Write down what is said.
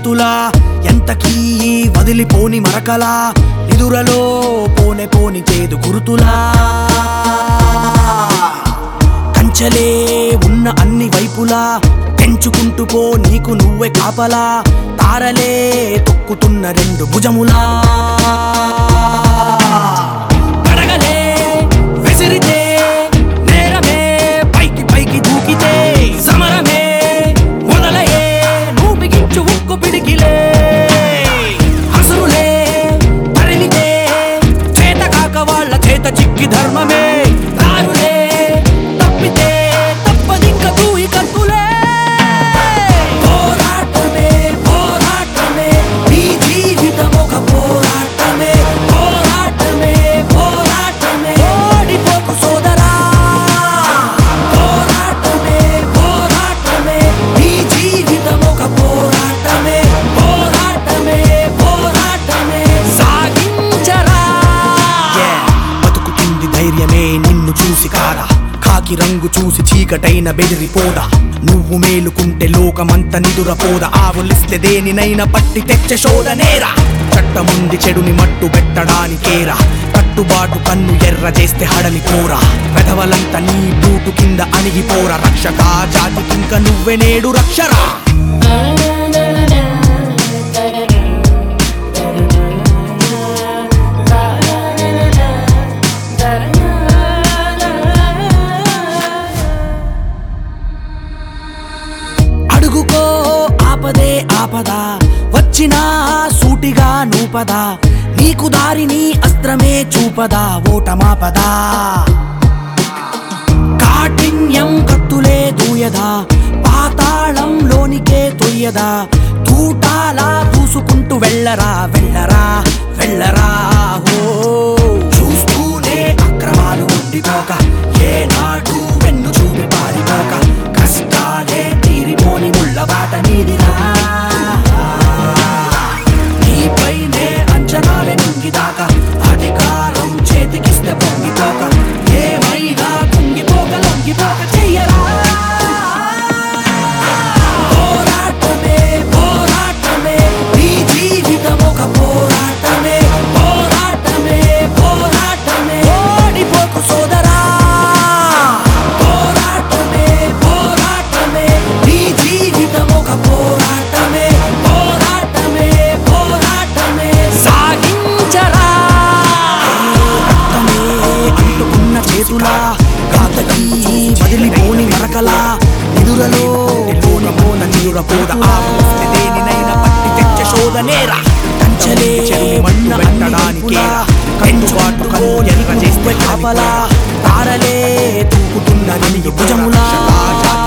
చేతులా ఎంతకీ వదిలిపోని మరకలా నిదురలో పోనే పోని చేదు గురుతులా కంచలే ఉన్న అన్ని వైపులా పెంచుకుంటూ పో నీకు నువ్వే కాపలా తారలే తొక్కుతున్న రెండు భుజములా కడగలే విసిరితే నేరమే పైకి పైకి దూకితే సమరమే మొదలయే నువ్వు బిగించు ఉక్కు పిడికిలే హసురులే తరిమితే చేత కాక వాళ్ళ చేత చిక్కి ధర్మమే దారులే తప్పితే తప్పదింక తూయి కత్తులే పోరాటమే పోరాటమే నీ జీవితం ఒక పోరాటమే పోరాటమే పోరాటమే ఓడిపోకు సోదరా పోరాటమే పోరాటమే నీ జీవితం ఒక పోరాటమే పోరాటమే పోరాటమే సాగించరా బతుకుతుంది ధైర్యమే నిన్ను చూసి కాదా కాకి రంగు చూసి చీకటైన బెదిరిపోదా నువ్వు మేలుకుంటే లోకమంత నిదురపోదా ఆవులిస్తే దేనినైనా పట్టి తెచ్చే శోధనేరా చట్టముంది చెడుని మట్టు పెట్టడానికేరా కట్టుబాటు కన్ను ఎర్ర చేస్తే హడలి పోరా పెదవలంతా నీ బూటు కింద అణిగిపోరా రక్షకా జాతికింక నువ్వే నేడు రక్షరా అడుగుకో ఆపదే ఆపదా వచ్చినా సూటిగా నూపదా నీకు దారిని అస్త్రమే చూపదా ఓటమాపదా కాఠిన్యం కత్తులే దూయదా పాతాళంలోనికే తొయ్యదా తూటాలా దూసుకుంటూ వెళ్ళరా వెళ్ళరా వెళ్ళరా హో చూస్తూనే అక్రమాలు ఉండిపోక ఏనాడు వెన్ను చూపి పారిపోక కష్టాలే తీరిపోని ముళ్ళబాట నీదిరా నీపైనే అంచనాలే నింగిదాకా అధికారం చేతికిస్తే పొంగిపోక ఏమైనా కుంగిపోక లొంగిపోక చెయ్యరా పోరాటమే పోరాటమే నీ జీవితం ఒక పోరాటమే పోరాటమే పోరాటమే ఓడిపోకు సోదరా పోరాటమే పోరాటమే నీ జీవితం ఒక పోరాటమే పోరాటమే పోరాటమే సాగించరా రక్తమే అంటుకున్న చేతులా గాతకి వదిలిపోని మరకలా నిదురలో లోనమోన నిదురపోద ఆవలిస్తే దేనినైనా పట్టి తెచ్చే శోధనేరా కంచలే మన్న పెట్టడానికేరా కంచుబాటు కన్ను ఎర్ర చేస్తే కాపలా తారలే తూకుతున్న నీ భుజములా